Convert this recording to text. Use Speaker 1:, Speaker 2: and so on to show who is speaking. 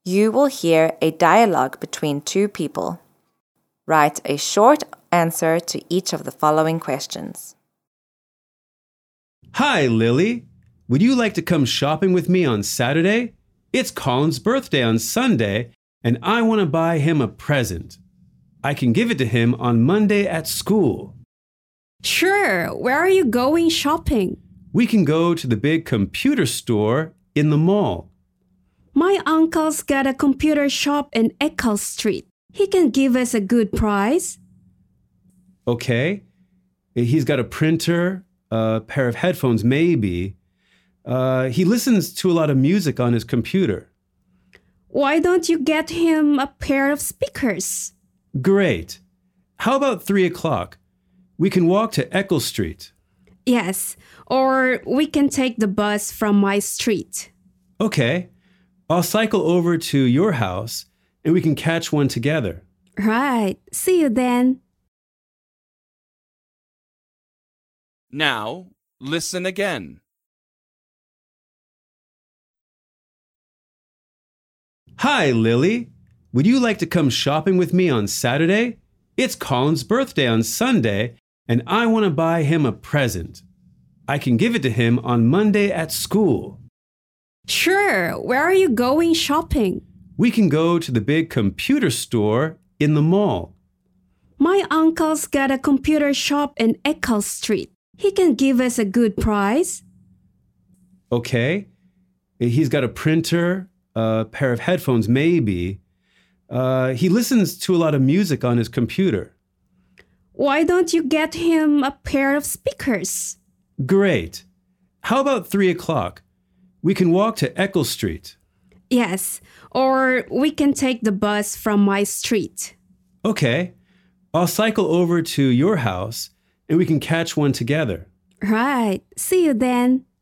Speaker 1: You will hear a dialogue between two people. Write a short answer to each of the following questions.
Speaker 2: Hi, Lily. Would you like to come shopping with me on Saturday? It's Colin's birthday on Sunday, and I want to buy him a present. I can give it to him on Monday at school.
Speaker 3: Sure. Where are you going shopping?
Speaker 2: We can go to the big computer store in the mall.
Speaker 3: My uncle's got a computer shop in Eccles Street. He can give us a good price.
Speaker 2: Okay. He's got a printer, a pair of headphones maybe. He listens to a lot of music on his computer.
Speaker 3: Why don't you get him a pair of speakers?
Speaker 2: Great. How about 3 o'clock? We can walk to Eccles Street.
Speaker 3: Yes, or we can take the bus from my street.
Speaker 2: Okay. I'll cycle over to your house and we can catch one together.
Speaker 3: Right. See you then.
Speaker 4: Now, listen again.
Speaker 2: Hi, Lily. Would you like to come shopping with me on Saturday? It's Colin's birthday on Sunday, and I want to buy him a present. I can give it to him on Monday at school.
Speaker 3: Sure. Where are you going shopping?
Speaker 2: We can go to the big computer store in the mall.
Speaker 3: My uncle's got a computer shop in Eccles Street. He can give us a good price.
Speaker 2: Okay. He's got a printer, a pair of headphones maybe. He listens to a lot of music on his computer.
Speaker 3: Why don't you get him a pair of speakers?
Speaker 2: Great. How about 3 o'clock? We can walk to Eccles Street.
Speaker 3: Yes, or we can take the bus from my street.
Speaker 2: Okay. I'll cycle over to your house and we can catch one together.
Speaker 3: Right. See you then.